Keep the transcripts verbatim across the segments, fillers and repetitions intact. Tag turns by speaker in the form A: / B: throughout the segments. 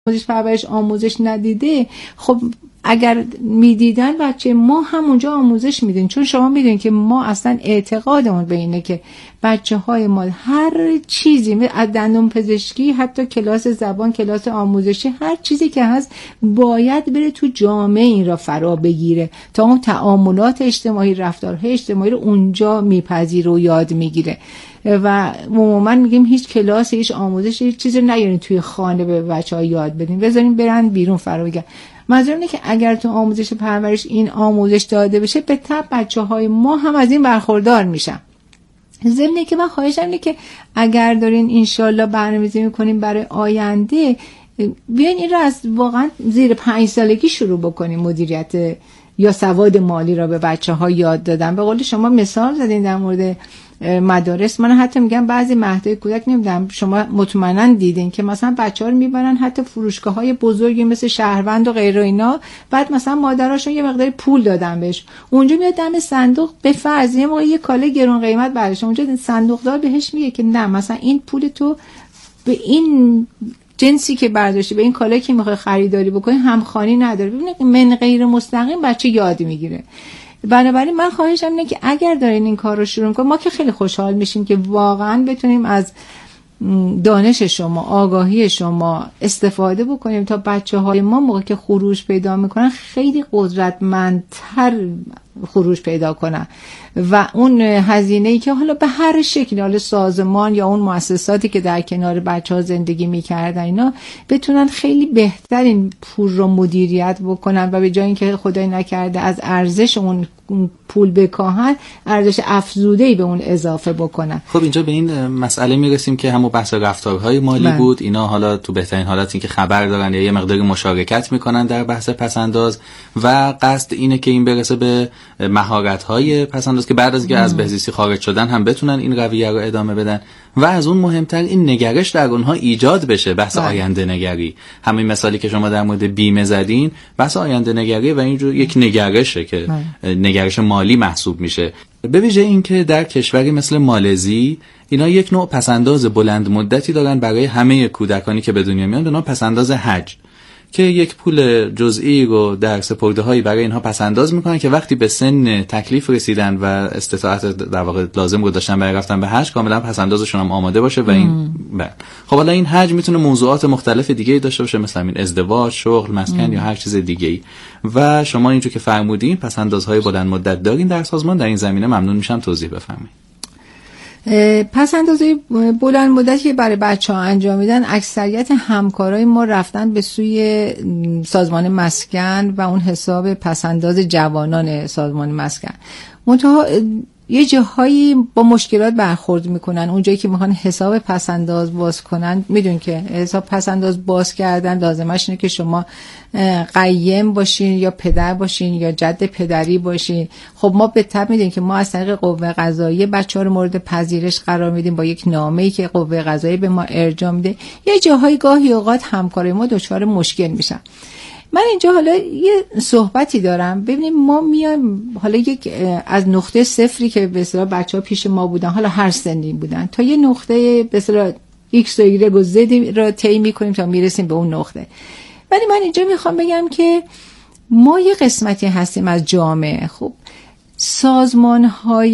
A: آموزش پرورش آموزش ندیده، خب اگر میدیدن بچه ما همونجا آموزش میدین، چون شما میدونید که ما اصلا اعتقادمون به اینه که بچه های ما هر چیزی از دندون پزشکی حتی کلاس زبان، کلاس آموزشی، هر چیزی که هست باید بره تو جامعه این را فرا بگیره تا اون تعاملات اجتماعی، رفتارهای اجتماعی رو اونجا میپذیره و یاد میگیره. و عموما میگیم هیچ کلاس، هیچ آموزش، هیچ چیزی رو نیارین توی خانه به بچه‌ها یاد بدین، بذارین برن بیرون فرا بگیرن. منظورم اینه که اگر تو آموزش پرورش این آموزش داده بشه، به تبع بچه‌های ما هم از این برخوردار میشن. ضمن که من خواهشم اینه که اگر دارین انشالله برنامه‌ریزی میکنین برای آینده، بیاین این رو از واقعا زیر پنج سالگی شروع بکنین، مدیریت یا سواد مالی را به بچه‌ها یاد دادن. به قول شما مثال زدین در مورد مدارس، من حتی میگم بعضی مهدهای کودک نمیدونم شما مطمئنا دیدین که مثلا بچه‌ها رو میبرن حتی فروشگاه‌های بزرگی مثل شهروند و غیره اینا، بعد مثلا مادراشون یه مقدار پول دادن بهش، اونجا میاد دم صندوق به فرض یه موقع یه کاله گرون قیمت برش، اونجا صندوقدار بهش میگه که نه مثلا این پول تو به این جنسی که برداشتی، به این کالایی که میخوای خریداری بکنی همخوانی نداره. ببینید من غیر مستقیم بچه یاد میگیره. بنابراین من خواهشم اینه که اگر دارین این کار رو شروع میکنین، ما که خیلی خوشحال میشیم که واقعا بتونیم از دانش شما، آگاهی شما استفاده بکنیم تا بچه های ما موقع که خروج پیدا میکنن خیلی قدرتمندتر خروج پیدا کنن و اون هزینه‌ای که حالا به هر شکلی، حالا سازمان یا اون مؤسساتی که در کنار بچه‌ها زندگی می‌کردن، اینا بتونن خیلی بهتر این پول رو مدیریت بکنن و به جای اینکه خدای نکرده از ارزش اون پول بکاهن، ارزش افزوده‌ای به اون اضافه بکنن.
B: خب اینجا به این مسئله میرسیم که همون بحث رفتارهای مالی من. بود. اینا حالا تو بهترین حالت این که خبر دارن یا یه مقداری مشارکت میکنن در بحث پسنداز و قصد اینه که این برسه به مهارت‌های پسنداز که بعد از اینکه از بهزیستی خارج شدن هم بتونن این رویه رو ادامه بدن و از اون مهمتر این نگرش در اونها ایجاد بشه، بحث بله. آینده نگری. همین مثالی که شما در مورد بیمه زدین، بحث آینده نگری و اینجور یک نگرشه که بله. نگرش مالی محسوب میشه. به ویژه این که در کشوری مثل مالزی اینا یک نوع پسنداز بلند مدتی دارن برای همه کودکانی که به دنیا میان، به نوع پسنداز حج، که یک پول جزئی رو در سپرده‌هایی برای اینها پسنداز میکنن که وقتی به سن تکلیف رسیدن و استطاعت در واقع لازم رو داشتن برای رفتن به حج، کاملا پسندازشون هم آماده باشه و این بله. خب حالا این حج میتونه موضوعات مختلف دیگه‌ای داشته باشه، مثلا این ازدواج، شغل، مسکن ام. یا هر چیز دیگه‌ای. و شما اینجور که فرمودین پسندازهای بلند مدت دارین در سازمان، در این زمینه ممنون میشم توضیح بفرمایید.
A: پس اندازه بلند مدتی که برای بچه ها انجام میدن، اکثریت همکارای ما رفتن به سوی سازمان مسکن و اون حساب پس انداز جوانان سازمان مسکن. منتها یه جاهایی با مشکلات برخورد میکنن، اونجایی که میخوان حساب پسنداز باز کنن. میدون که حساب پسنداز باز کردن لازمش اینه که شما قیم باشین یا پدر باشین یا جد پدری باشین. خب ما به طب میدونیم که ما از طریق قوه قضاییه بچه‌ها رو مورد پذیرش قرار میدیم با یک نامه‌ای که قوه قضاییه به ما ارجاع میده. یه جاهایی گاهی اوقات همکارای ما دچار مشکل میشن. من اینجا حالا یه صحبتی دارم. ببینیم ما میایم حالا یک از نقطه صفری که به اصطلاح بچه‌ها پیش ما بودن، حالا هر سنی بودن، تا یه نقطه به اصطلاح ایکس و ایگرگ و زد رو طی می‌کنیم تا میرسیم به اون نقطه. ولی من اینجا میخوام بگم که ما یه قسمتی هستیم از جامعه. خب سازمان‌های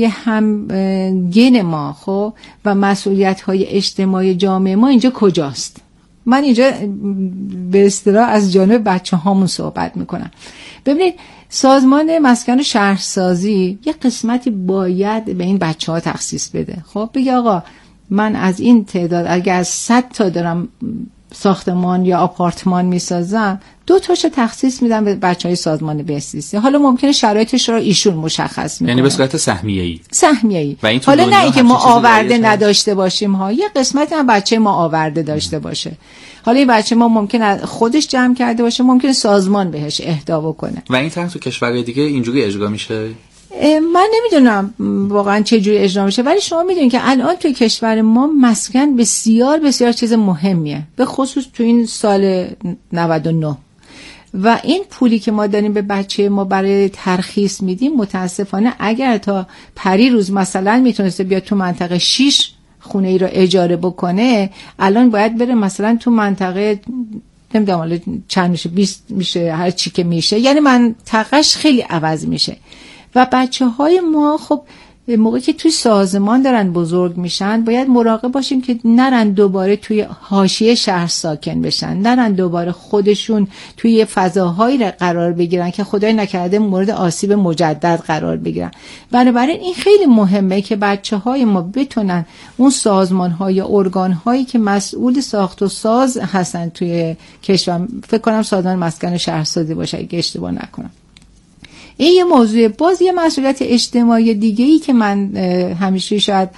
A: همگن ما خب و مسئولیت‌های اجتماعی جامعه ما اینجا کجاست؟ من اینجا به اصطلاح از جانب بچه هامون صحبت میکنم. ببینید سازمان مسکن و شهرسازی یه قسمتی باید به این بچه ها تخصیص بده. خب بگی آقا من از این تعداد اگر از صد تا دارم ساختمان یا آپارتمان میسازم، دو تاشو تخصیص میدم به بچهای سازمان بهزیستی. حالا ممکنه شرایطش رو ایشون مشخص میکنه،
B: یعنی به صورت سهمیه‌ای
A: سهمیه‌ای. حالا نه اینکه ما آورده نداشته باشیم ها، یه قسمتی هم بچه ما آورده داشته باشه. حالا این بچه ما ممکنه خودش جمع کرده باشه، ممکنه سازمان بهش اهدا بکنه.
B: و این طرح تو کشورهای دیگه اینجوری اجرا میشه؟
A: من نمیدونم واقعا چه جوری اجرا میشه، ولی شما میدونید که الان توی کشور ما مسکن بسیار بسیار چیز مهمیه، به خصوص تو این سال نود و نه. و این پولی که ما داریم به بچه ما برای ترخیص میدیم، متاسفانه اگر تا پری روز مثلا میتونسته بیاد تو منطقه شش خونه ای رو اجاره بکنه، الان باید بره مثلا تو منطقه نمیدونم حالا چند میشه، بیست میشه، هر چی که میشه، یعنی منطقه‌اش خیلی عوض میشه. و بچه‌های ما خب موقعی که توی سازمان دارن بزرگ میشن باید مراقب باشیم که نرن دوباره توی حاشیه شهر ساکن بشن، نرن دوباره خودشون توی فضاهایی قرار بگیرن که خدای نکرده مورد آسیب مجدد قرار بگیرن. بنابراین این خیلی مهمه که بچه‌های ما بتونن اون سازمان‌ها یا ارگان‌هایی که مسئول ساخت و ساز هستن توی کشور، فکر کنم سازمان مسکن شهرسازی باشه اگه اشتباه نکنم، این یه موضوع. باز یه مسئولیت اجتماعی دیگه‌ای که من همیشه شاید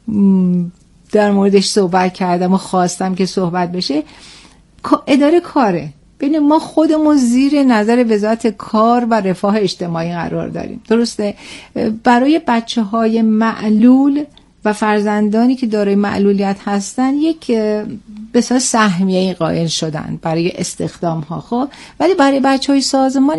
A: در موردش صحبت کردم و خواستم که صحبت بشه، اداره کاره. ببین ما خودمون زیر نظر وزارت کار و رفاه اجتماعی قرار داریم، درسته؟ برای بچه‌های معلول و فرزندانی که دارای معلولیت هستن یک بسیار سهمیه قائل شدن برای استخدام ها، خب ولی برای بچه‌های سازمان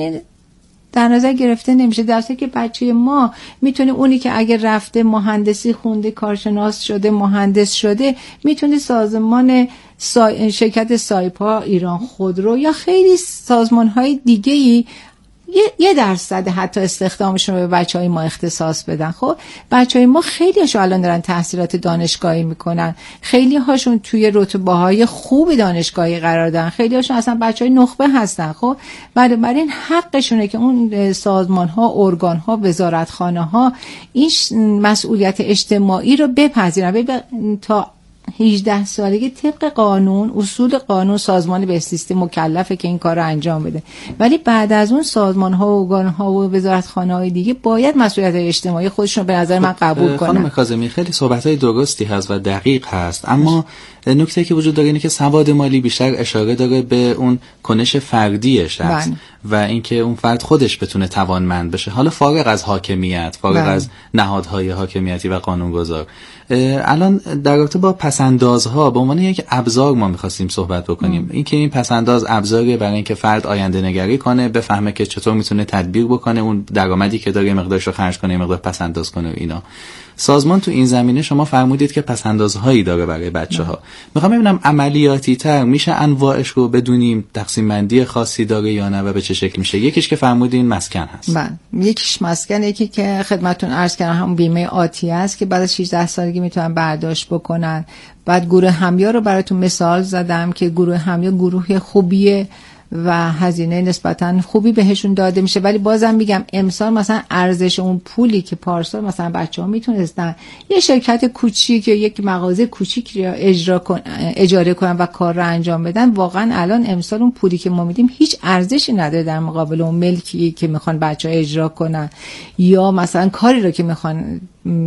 A: در نظر گرفته نمیشه. در حالی که بچه ما میتونه اونی که اگر رفته مهندسی خونده، کارشناس شده، مهندس شده، میتونه سازمان سا... شرکت سایپا، ایران خودرو یا خیلی سازمان‌های دیگه‌ای یه, یه درصد حتی استخدامشون رو به بچهای ما اختصاص بدن. خب بچهای ما خیلی هاشون الان دارن تحصیلات دانشگاهی میکنن، خیلی هاشون توی رتبه‌های خوب دانشگاهی قرار دارن، خیلی هاشون اصلا بچهای نخبه هستن. خب بنابراین حقشونه که اون سازمان‌ها، ارگان‌ها، وزارتخانه‌ها این مسئولیت اجتماعی رو بپذیرن. تا هجده سالگی طبق قانون، اصول قانون، سازمان بهزیستی مکلفه که این کار رو انجام بده، ولی بعد از اون سازمان‌ها و ارگان‌ها و وزارتخانه‌های دیگه باید مسئولیت اجتماعی خودشون رو به نظر من قبول کنن.
B: خانم کاظمی خیلی صحبت‌های درستی هست و دقیق هست، اما نکته که وجود داره اینه که سواد مالی بیشتر اشاره داره به اون کنش فردی شخص و اینکه اون فرد خودش بتونه توانمند بشه، حالا فارغ از حاکمیت، فارغ بله. از نهادهای حاکمیتی و قانونگذار. الان در رابطه با پس‌اندازها به عنوان یک ابزار ما می‌خواستیم صحبت بکنیم، اینکه این پس‌انداز ابزاری برای اینکه فرد آینده نگری کنه، بفهمه که چطور میتونه تدبیر بکنه، اون درآمدی که داره مقدارش رو خرج کنه، مقدار پس‌انداز کنه و اینا. سازمان تو این زمینه شما فرمودید که پس‌اندازهایی داره برای بچه‌ها. میخوام ببینم عملیاتی تر میشه انواعش رو بدونیم، تقسیم بندی خاصی داره یا نه و به چه شکل میشه؟ یکیش که فرمودین مسکن هست.
A: بله، یکیش مسکن، یکی که خدمتتون عرض کردم همون بیمه آتی است که بعد از هجده سالگی میتونن برداشت بکنن. بعد گروه همیا رو براتون مثال زدم که گروه همیا گروه خوبیه و هزینه نسبتاً خوبی بهشون داده میشه، ولی بازم میگم امسال مثلا ارزش اون پولی که پارسال مثلا بچه‌ها میتونستن یه شرکت کوچیک یا یک مغازه کوچیک رو اجرا کن اجاره کنن و کار رو انجام بدن، واقعا الان امسال اون پولی که ما میدیم هیچ ارزشی نداره در مقابل اون ملکی که میخوان بچه‌ها اجرا کنن یا مثلا کاری رو که میخوان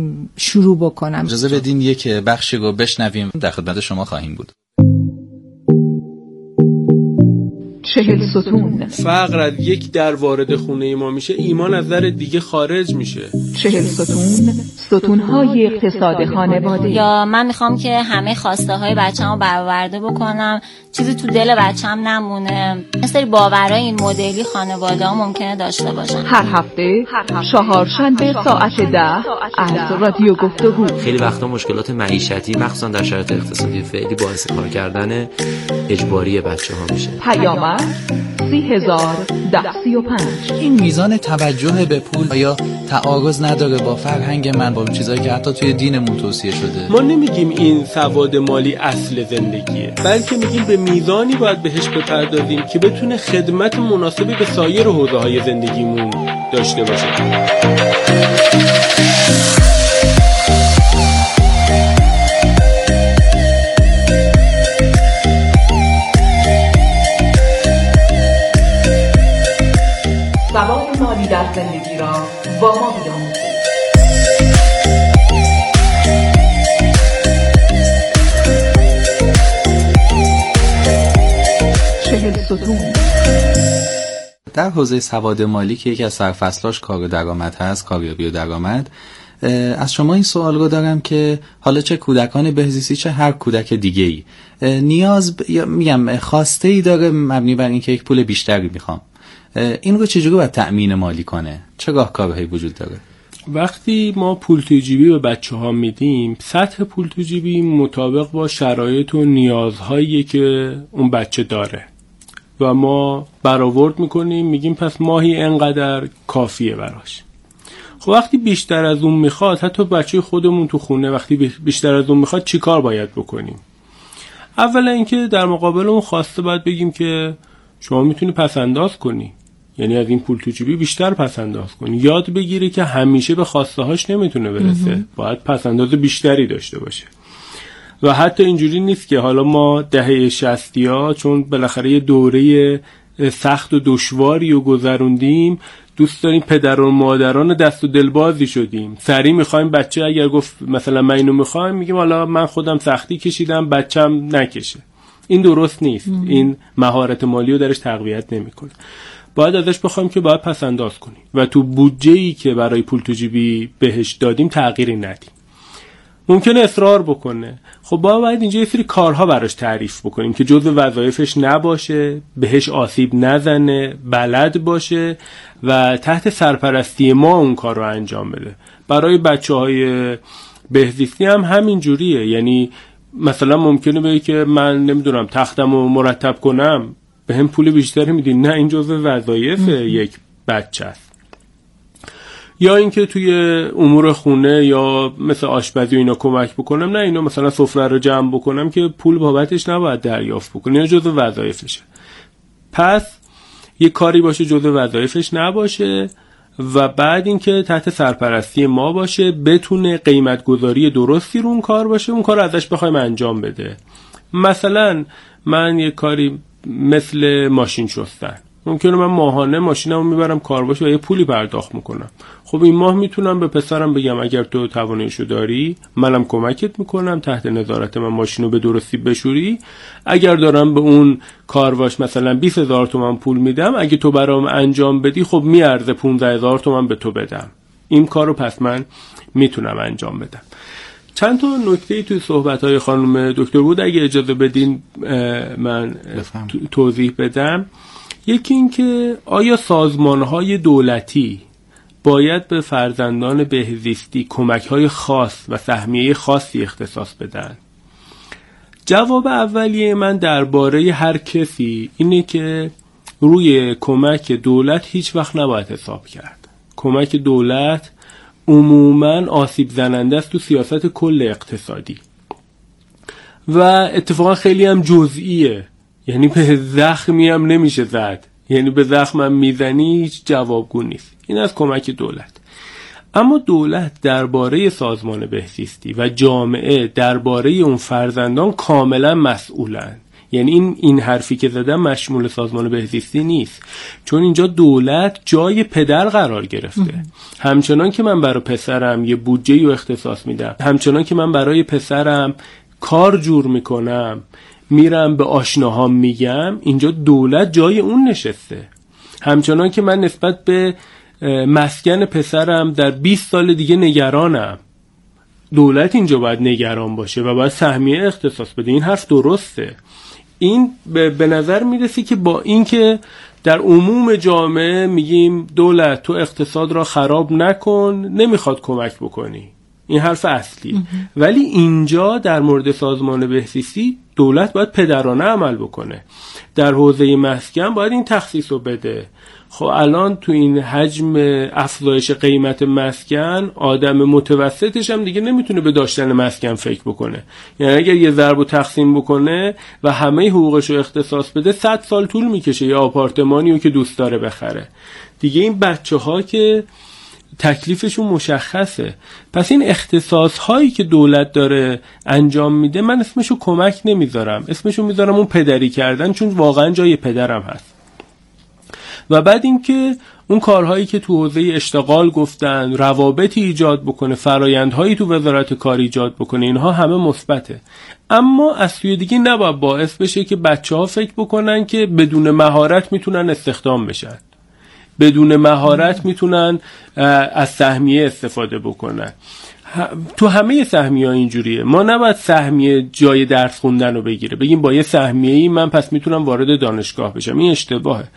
A: شروع بکنن.
B: اجازه بدین یک بخشی رو بشنویم، در خدمت شما خواهیم بود.
C: چهل ستون.
D: فقر از یک در وارد خونه ما میشه، ایمان از در دیگه خارج میشه.
C: چهل ستون، ستون‌های اقتصاد خانواده.
E: یا من میخوام که همه خواسته های بچه‌مو برآورده بکنم، چیزی تو دل بچه‌م نمونه. یه سری باورای این مدلی خانواده‌ها ممکنه داشته باشن.
C: هر هفته چهارشنبه ساعت ده از رادیو گفتگو.
F: خیلی وقتا مشکلات معیشتی مخصوصا در شرایط اقتصادی فعلی باعث کار کردن اجباری بچه‌ها میشه.
C: پیامک سی هزار ده سی و پنج.
B: این میزان توجه به پول یا تعارض نداره با فرهنگ من، با چیزایی که حتی توی دینمون توصیه شده.
D: ما نمیگیم این سواد مالی اصل زندگیه، بلکه میگیم به میزانی باید بهش بپردازیم که بتونه خدمت مناسبی به سایر حوزه‌های زندگیمون داشته باشه.
C: سواد مالی در زندگی را با ما بیاموزید. چهل ستون.
B: در حوزه سواد مالی که یکی از سرفصلاش کار و درآمد هست، کاریابی و درآمد، از شما این سوال رو دارم که حالا چه کودکان بهزیستی چه هر کودک دیگه‌ای نیاز ب... یا میگم خواسته‌ای داره مبنی بر اینکه یک پول بیشتری میخوام، این رو چجوری باید تأمین مالی کنه؟ چه راهکارهایی وجود داره؟
D: وقتی ما پول تو جیبی به بچه ها میدیم، سطح پول تو جیبی مطابق با شرایط و نیازهایی که اون بچه داره. و ما برآورد میکنیم، میگیم پس ماهی انقدر کافیه براش. خب وقتی بیشتر از اون میخواد، حتی بچه خودمون تو خونه وقتی بیشتر از اون میخواد چی کار باید بکنیم؟ اولا اینکه در مقابل اون خواسته باید بگیم که شما میتونی پس انداز کنی، یعنی از این پول تو جیبی بیشتر پس انداز کنی. یاد بگیره که همیشه به خواسته هاش نمیتونه برسه، باید پس انداز بیشتری داشته باشه. و حتی اینجوری نیست که حالا ما دهه شصتی ها چون بالاخره یه دوره سخت و دشواری رو گذروندیم، دوست داریم پدر و مادران دست و دلبازی شدیم، سریع میخوایم بچه اگر گفت مثلا من اینو میخوایم، میگیم حالا من خودم سختی کشیدم بچم نکشه. این درست نیست. ام. این مهارت مالی رو درش تقویت نمیکنه. باید ازش بخوایم که باید پس انداز کنی و تو بودجه‌ای که برای پول تو جیبی بهش دادیم تغییری ندیم. ممکنه اصرار بکنه، خب باید اینجا یه سری کارها براش تعریف بکنیم که جزء وظایفش نباشه، بهش آسیب نزنه، بلد باشه و تحت سرپرستی ما اون کار رو انجام بده. برای بچه‌های بهزیستی هم همین جوریه. یعنی مثلا ممکنه بگه که من نمیدونم تختم رو مرتب کنم، به هم پول بیشتری میدین. نه، این جزء وظایف یک بچه است. یا اینکه توی امور خونه یا مثل آشپزی اینا کمک بکنم، نه اینو مثلا سفره رو جمع بکنم که پول بابتش نباید دریافت بکنه، اینا جزء وظایفشه. پس یه کاری باشه جزء وظایفش نباشه و بعد اینکه تحت سرپرستی ما باشه، بتونه قیمت گذاری درستی رو اون کار باشه، اون کار رو ازش بخوایم انجام بده. مثلا من یه کاری مثل ماشین شستن، ممکنه من ماهانه ماشینمو میبرم کارواش و یه پولی پرداخت میکنم. خب این ماه میتونم به پسرم بگم اگر تو تواناییشو داری منم کمکت میکنم، تحت نظارت من ماشینو به درستی بشوری. اگر دارم به اون کارواش مثلا بیست هزار تومان پول میدم، اگه تو برام انجام بدی خب میارزه پانزده هزار تومان به تو بدم. این کارو پس من میتونم انجام بدم. چند تا نکته توی صحبت‌های خانم دکتر بود اگه اجازه بدین من توضیح بدم. یکی این که آیا سازمان‌های دولتی باید به فرزندان بهزیستی کمک‌های خاص و سهمیه خاصی اختصاص بدن؟ جواب اولیه من درباره هر کسی اینه که روی کمک دولت هیچ وقت نباید حساب کرد. کمک دولت عموماً آسیب زننده است تو سیاست کل اقتصادی و اتفاقا خیلی هم جزئیه، یعنی به زخمی هم نمیشه زد، یعنی به زخمم میزنی هیچ جوابگو نیست. این از کمک دولت. اما دولت درباره سازمان بهزیستی و جامعه درباره اون فرزندان کاملا مسئولن. یعنی این این حرفی که زدم مشمول سازمان بهزیستی نیست، چون اینجا دولت جای پدر قرار گرفته. همچنان که من برای پسرم یه بودجه رو اختصاص میدم، همچنان که من برای پسرم کار جور میکنم، میرم به آشناهام میگم، اینجا دولت جای اون نشسته. همچنان که من نسبت به مسکن پسرم در بیست سال دیگه نگرانم، دولت اینجا باید نگران باشه و باید سهمیه اختصاص بده. این حرف درسته. این به نظر میرسی که با این که در عموم جامعه میگیم دولت تو اقتصاد را خراب نکن، نمیخواد کمک بکنی، این حرف اصلی. ولی اینجا در مورد سازمان بهزیستی دولت باید پدرانه عمل بکنه. در حوزه مسکن باید این تخصیص رو بده. خب الان تو این حجم افزایش قیمت مسکن، آدم متوسطش هم دیگه نمیتونه به داشتن مسکن فکر بکنه. یعنی اگر یه ضرب تقسیم بکنه و همه حقوقش رو اختصاص بده، صد سال طول میکشه یه آپارتمانی رو که دوست داره بخره. دیگه این بچه ها که تکلیفشون مشخصه. پس این اختصاص هایی که دولت داره انجام میده، من اسمشو کمک نمیذارم، اسمشو میذارم اون پدری کردن، چون واقعا جای پدرم هست. و بعد اینکه اون کارهایی که تو حوزه اشتغال گفتن، روابطی ایجاد بکنه، فرایندهایی تو وزارت کار ایجاد بکنه، اینها همه مثبته. اما از سوی دیگه نباید باعث بشه که بچه‌ها فکر بکنن که بدون مهارت میتونن استخدام بشن، بدون مهارت میتونن از سهمیه استفاده بکنن. تو همه سهمیه‌ها اینجوریه. ما نباید سهمیه جای درس خوندن رو بگیره، بگیم با یه سهمیه‌ای من پس میتونم وارد دانشگاه بشم. این اشتباهه.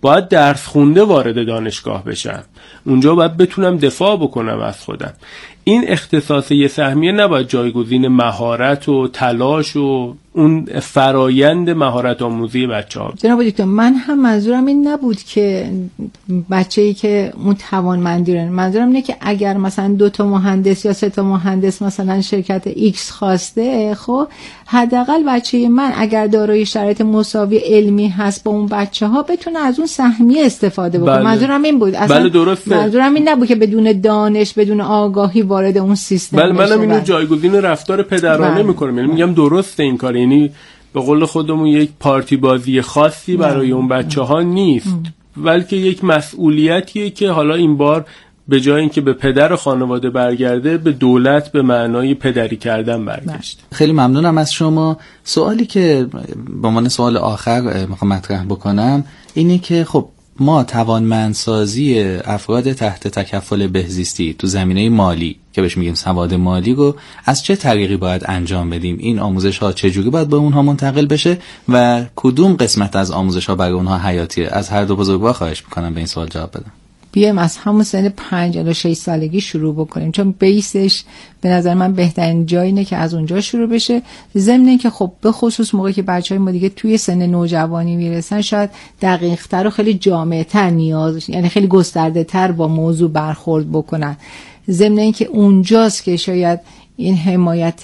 D: باید درس خونده وارد دانشگاه بشم، اونجا باید بتونم دفاع بکنم از خودم. این اختصاص یه سهمیه نباید جایگزین مهارت و تلاش و اون فرایند مهارت آموزی بچه‌ها.
A: جناب دکتر، من هم منظورم این نبود که بچه‌ای که اون توانمندی رو، منظورم اینه که اگر مثلا دو تا مهندس یا سه تا مهندس مثلا شرکت ایکس خواسته، خب حداقل بچه من اگر دارای شرایط مساوی علمی هست با اون بچه‌ها بتونه از اون سهمیه استفاده بکنه. بله. منظورم این بود. اصلا
D: بله درسته.
A: منظورم این نبود که بدون دانش، بدون آگاهی وارد اون سیستم
D: بله
A: بشه.
D: منم اینو جایگزین رفتار پدرانه بله. میکنم. یعنی میگم درسته این کار، یعنی به قول خودمون یک پارتی بازی خاصی برای اون بچه‌ها نیست، بلکه یک مسئولیتیه که حالا این بار به جای اینکه به پدر خانواده برگرده، به دولت به معنای پدری کردن برگشت.
B: خیلی ممنونم از شما. سوالی که به عنوان سوال آخر میخوام مطرح بکنم اینه که خب ما توانمندسازی افراد تحت تکفل بهزیستی تو زمینه مالی که بهش میگیم سواد مالی رو از چه طریقی باید انجام بدیم؟ این آموزش ها چجوری باید به اونها منتقل بشه و کدوم قسمت از آموزش ها برای اونها حیاتیه؟ از هر دو بزرگوار خواهش میکنم به این سوال جواب بدم.
A: بیایم از همون سن پنج الی شش سالگی شروع بکنیم، چون بیسش به نظر من بهترین جایی اینه که از اونجا شروع بشه. ضمن اینکه خب به خصوص موقعی که بچهای ما دیگه توی سن نوجوانی میرسن شاید دقیق‌تر و خیلی جامع‌تر نیاز، یعنی خیلی گسترده‌تر با موضوع برخورد بکنن. ضمن اینکه اونجاست که شاید این حمایت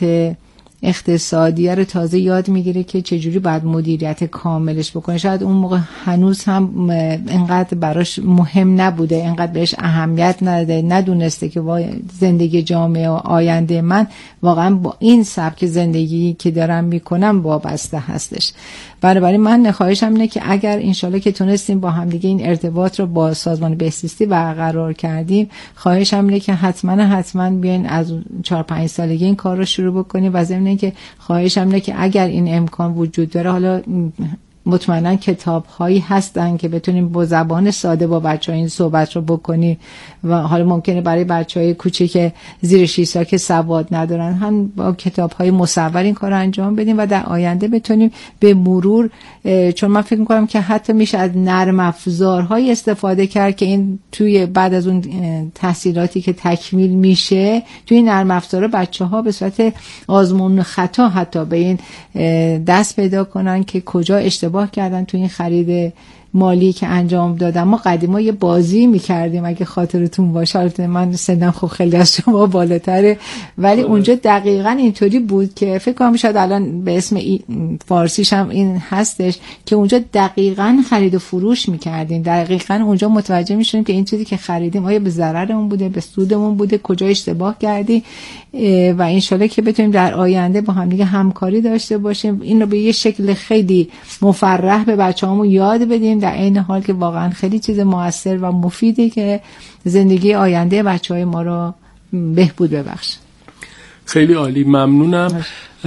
A: اقتصادی رو تازه یاد میگیره که چجوری باید مدیریت کاملش بکنه. شاید اون موقع هنوز هم انقدر براش مهم نبوده، انقدر بهش اهمیت نداده، ندونسته که زندگی جامعه و آینده من واقعا با این سبک زندگی که دارم میکنم وابسته هستش. بنابراین من خواهشم اینه که اگر انشالله که تونستیم با هم دیگه این ارتباط رو با سازمان بهزیستی برقرار کردیم، خواهشم اینه که حتما حتما بیاین از چهار پنج سالگی این کار رو شروع بکنیم. و ضمن اینکه خواهشم اینه که اگر این امکان وجود داره، حالا مطمئنا کتاب هایی هستن که بتونیم با زبان ساده با بچه‌ها این صحبت رو بکنیم و حالا ممکنه برای بچه‌های کوچیک زیر شش سال که سواد ندارن هم با کتاب های مصور این کار رو انجام بدیم و در آینده بتونیم به مرور، چون من فکر می‌کنم که حتی میشه از نرم افزارهای استفاده کرد که این توی بعد از اون تحصیلاتی که تکمیل میشه توی نرم افزارها بچه‌ها به صورت آزمون خطا حتی به این دست پیدا کنن که کجا اشتباه کردن تو این خرید مالی که انجام دادم. ما قدیما یه بازی میکردیم اگه خاطرتون باشه، البته من سنم خب خیلی از شما بالاتره، ولی اونجا دقیقاً اینطوری بود که فکر کنم شاید الان به اسم فارسیش هم این هستش که اونجا دقیقاً خرید و فروش میکردیم، دقیقاً اونجا متوجه میشدیم که این چیزی که خریدیم آیا به ضررمون بوده، به سودمون بوده، کجا اشتباه کردی و انشالله که بتونیم در آینده با هم دیگه همکاری داشته باشیم، این رو به یه شکل خیلی مفرح به بچه‌هامون یاد بدیم، در این حال که واقعا خیلی چیز موثر و مفیدی که زندگی آینده بچه‌های ما رو بهبود ببخشه.
D: خیلی عالی، ممنونم.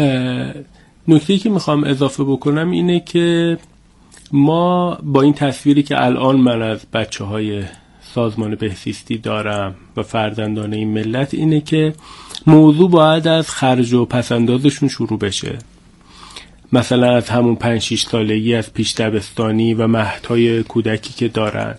D: نکته‌ای که میخوام اضافه بکنم اینه که ما با این تصویری که الان من از بچه‌های سازمان بهزیستی دارم و فرزندان این ملت اینه که موضوع باید از خرج و پسندازشون شروع بشه. مثلا از همون پنج شش سالگی، از پیش دبستانی و مهدهای کودکی که دارن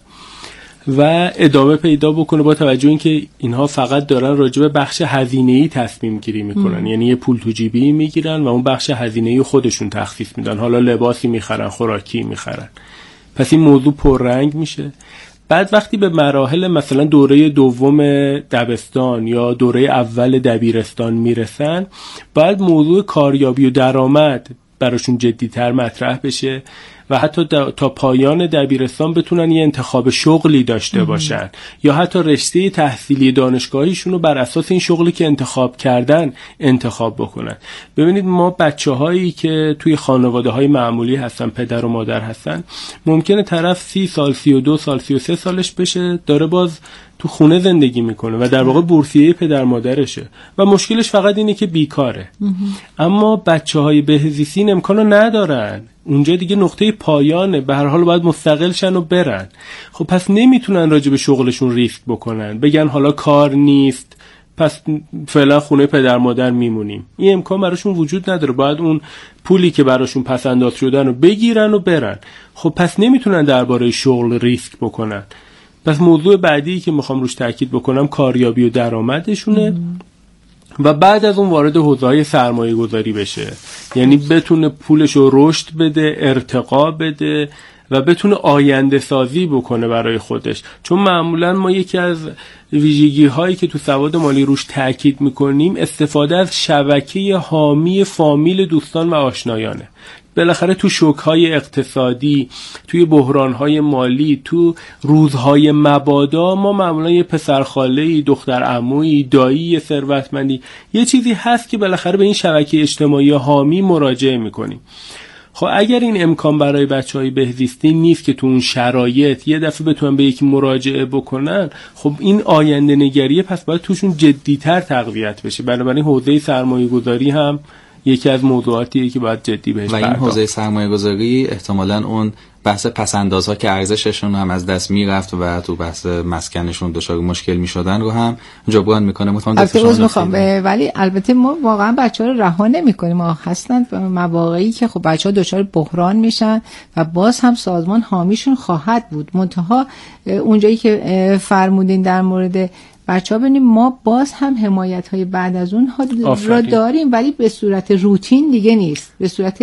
D: و ادامه پیدا بکنه، با توجه اینکه اینها فقط دارن راجع به بخش هزینه‌ای تصمیم گیری میکنن ام. یعنی یه پول تو جیبی میگیرن و اون بخش هزینه‌ای خودشون تخصیص میدن، حالا لباسی میخرن، خوراکی میخرن، پس این موضوع پررنگ میشه. بعد وقتی به مراحل مثلا دوره دوم دبستان یا دوره اول دبیرستان میرسن، باید موضوع کاریابی و درآمد براشون جدی‌تر مطرح بشه و حتی تا پایان دبیرستان بتونن یه انتخاب شغلی داشته باشن یا حتی رشته تحصیلی دانشگاهیشون رو بر اساس این شغلی که انتخاب کردن انتخاب بکنن. ببینید ما بچه‌هایی که توی خانواده‌های معمولی هستن، پدر و مادر هستن، ممکنه طرف سی سال، سی و دو سال، سی و سه سالش بشه داره باز تو خونه زندگی میکنه و در واقع بورسیه پدر مادرشه و مشکلش فقط اینه که بیکاره. اما بچه‌های بهزیستی این امکانو ندارن، اونجا دیگه نقطه پایانه، به هر حال باید مستقل شن و برن. خب پس نمیتونن راجع به شغلشون ریسک بکنن، بگن حالا کار نیست، پس فعلا خونه پدر مادر میمونیم. این امکان براشون وجود نداره، باید اون پولی که براشون پسنداز شدن رو بگیرن و برن. خب پس نمیتونن درباره شغل ریسک بکنن. پس موضوع بعدی که میخوام روش تاکید بکنم کاریابی و درآمدشونه و بعد از اون وارد حوزه‌های سرمایه گذاری بشه، یعنی بتونه پولش رو رشد بده، ارتقا بده و بتونه آینده سازی بکنه برای خودش. چون معمولا ما یکی از ویژگی هایی که تو سواد مالی روش تاکید میکنیم استفاده از شبکه حامی فامیل، دوستان و آشنایانه. بالاخره تو شوک‌های اقتصادی، توی بحران‌های مالی، تو روزهای مبادا ما معمولا یه پسرخاله‌ای، دختر عمویی، دایی ثروتمندی، یه چیزی هست که بالاخره به این شبکه اجتماعی حامی مراجعه میکنیم. خب اگر این امکان برای بچه‌های بهزیستی نیست که تو اون شرایط یه دفعه بتونن به یکی مراجعه بکنن، خب این آینده نگریه پس باید توشون جدی‌تر تقویت بشه. بنابراین حوزه سرمایه‌گذاری هم یکی از موضوعاتیه که باید جدی بهش
B: و این حوزه سرمایه گذاری احتمالاً اون بحث پسندازها که ارزششون هم از دست میرفت و تو بحث مسکنشون دچار مشکل میشدن رو هم جبران میکنه.
A: البته میخوام ولی البته ما واقعا بچه‌ها رو رها نمی‌کنیم. ما هستن مواقعی که خب بچه‌ها دچار بحران میشن و باز هم سازمان حامیشون خواهد بود. منتها اونجایی که فرمودین در مورد بچه‌ها ببینیم ما باز هم حمایت‌های بعد از اون را داریم ولی به صورت روتین دیگه نیست، به صورت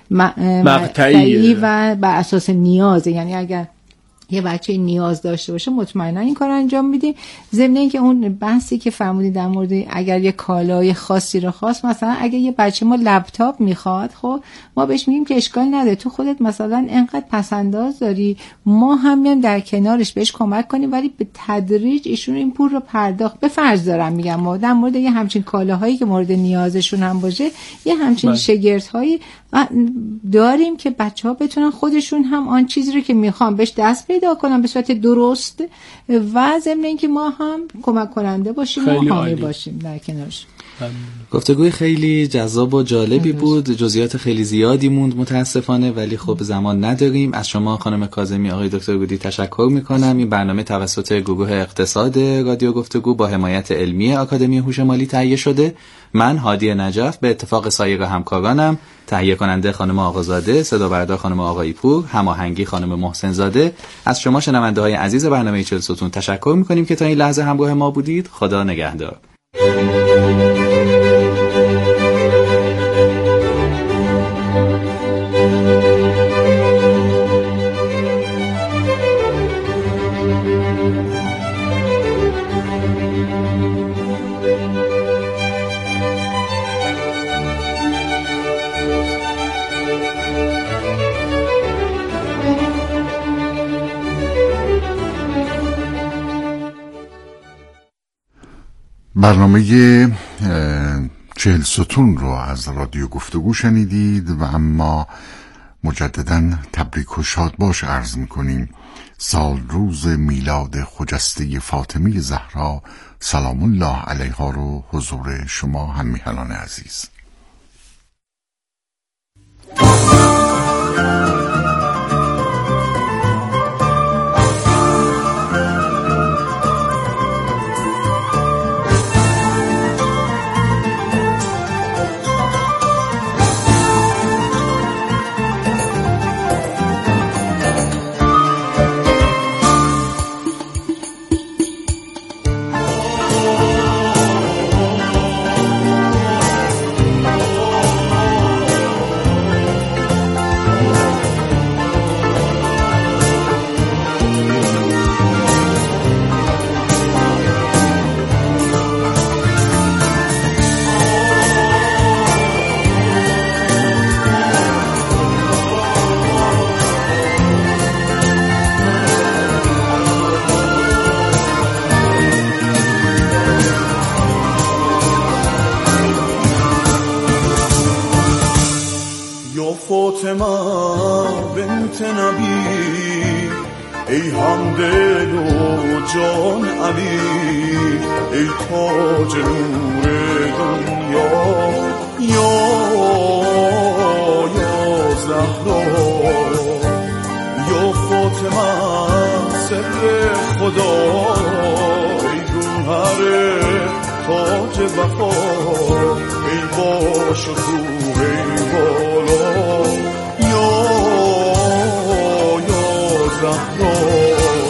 A: مقطعی و بر اساس نیازه. یعنی اگر یه بچه نیاز داشته باشه مطمئنا این کار انجام میدیم. ضمن اینکه اون بحثی که فرمودید در مورد اگر یه کالای خاصی رو خواست، مثلا اگه یه بچه ما لپتاپ میخواد، خب ما بهش میگیم که اشکال نداره، تو خودت مثلا انقدر پسنداز داری، ما هم میایم در کنارش بهش کمک کنیم ولی به تدریج ایشون این پول رو پرداخت. به فرض دارم میگم ما در مورد یه همچین کالاهایی که مورد نیازشون هم باشه یه همچین شگردهایی داریم که بچه‌ها بتونن خودشون هم آن چیزی رو که میخوان بهش دست پیدا کنن به صورت درست و ضمن اینکه ما هم کمک کننده باشیم و حامی باشیم در کنارش.
B: گفتگوی خیلی جذاب و جالبی بود. جزئیات خیلی زیادی موند متاسفانه ولی خب زمان نداریم. از شما خانم کاظمی، آقای دکتر گودی تشکر میکنم. این برنامه توسط گروه اقتصاد رادیو گفتگو با حمایت علمی آکادمی هوش مالی تهیه شده. من هادی نجف به اتفاق سایر همکارانم، تهیه کننده خانم آقازاده، صدا بردار خانم آقایی پور، هماهنگی خانم محسن زاده، از شما شنونده های عزیز برنامه چهل ستون تشکر میکنیم که تا این لحظه همراه ما بودید. خدا نگهدار.
G: برنامه چهل ستون رو از رادیو گفتگو شنیدید و اما مجدداً تبریک و شاد باش عرض میکنیم. سال روز میلاد خجسته فاطمه زهرا سلام الله علیها رو حضور شما هم میهنان عزیز.
H: فاطمه بنت نبی ای همدل و جان علی ای تاج نور دنیا یا یا زهرا یا فاطمه سر خدا ای گوهر تاج وفا ای باش و تو ای بالا یا یا زهرا.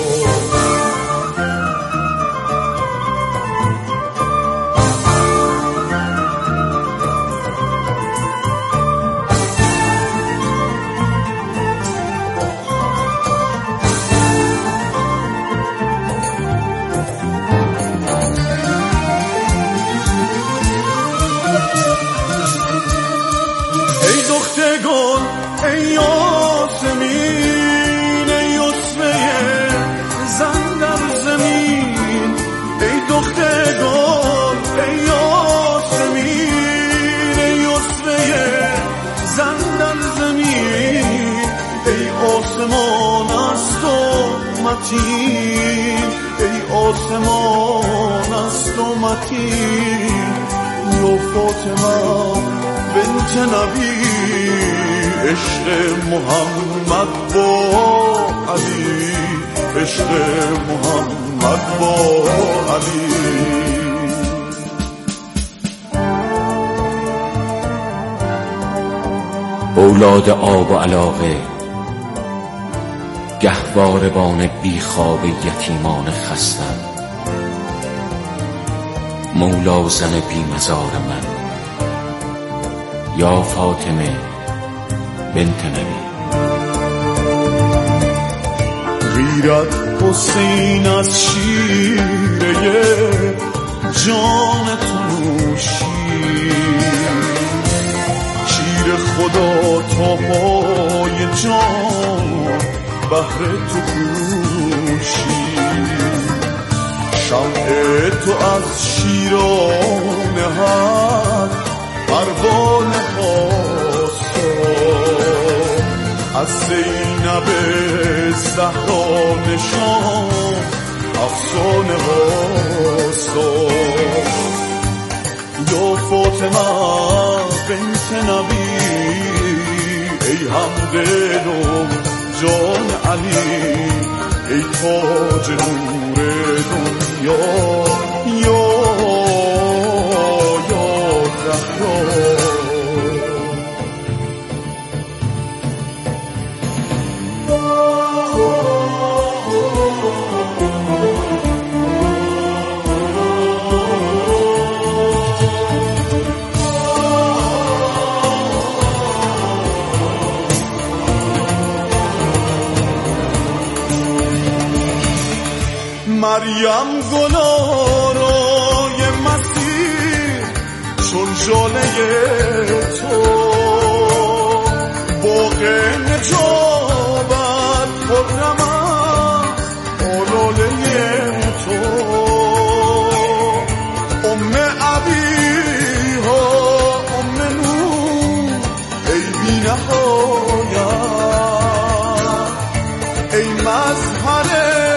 H: ای آسمان است و متین یا فاطمه بنت نبی عشق محمد با علی عشق محمد با علی.
I: اولاد آب و علاقه گهواربان بیخواب یتیمان خستم مولا زن بی مزار من یا فاطمه بنت نبی.
H: غیرت حسین از شیره جان تو نوشی شیر خدا تا پای جان بحر تو کوشی شمع تو از شیران حق پروانه خواست از زینب زهرا نشان افسانه هاست یا فاطمه بنت نبی ای همدل و جان علی ای تاج نور دنیا یا یا زهرا. مریم گلارای مسیح چون ژاله تو باغ نجابت خرمم آلاله تو ام ابیها ام نور ای بی نهایت ای مظهر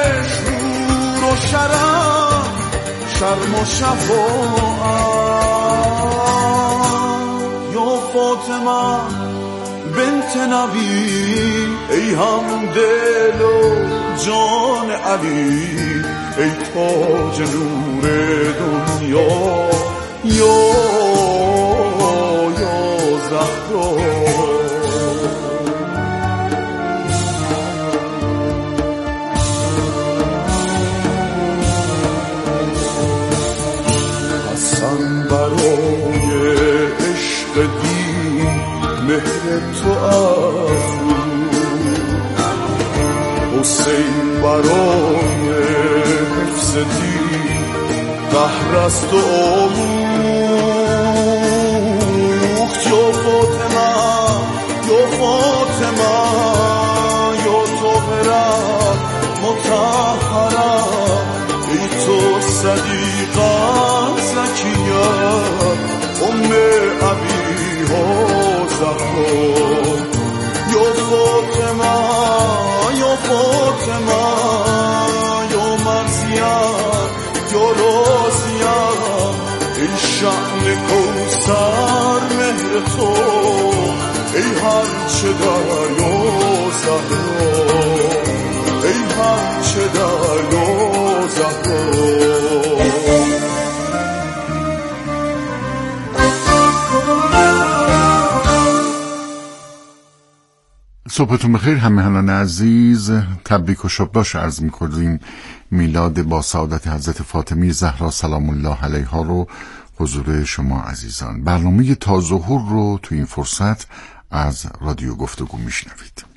H: شرم شرم و شفاعت یا فاطمه بنت نبی ای همدل و جان علی ای تاج نور دنیا یا یا زهرا. برای عشق دین مهر تو افروز حسین برای حفظ دین قهر است و آموخت یا فاطمه یا فاطمه یا طاهره مطهره ای تو صدیقه زکیه ام ابیها زهرا یا فاطمه یا فاطمه یا مرضیه یا راضیه ای شأن کوثر مهر تو ای هرچه دریا زهرا ای هرچه دریا زهرا.
G: صبحتون بخیر همراهان عزیز، تبریک و شب باش عرض می‌کنیم. میلاد با سعادت حضرت فاطمه زهرا سلام الله علیها رو حضور شما عزیزان. برنامه تا ظهور رو تو این فرصت از رادیو گفتگو میشنوید.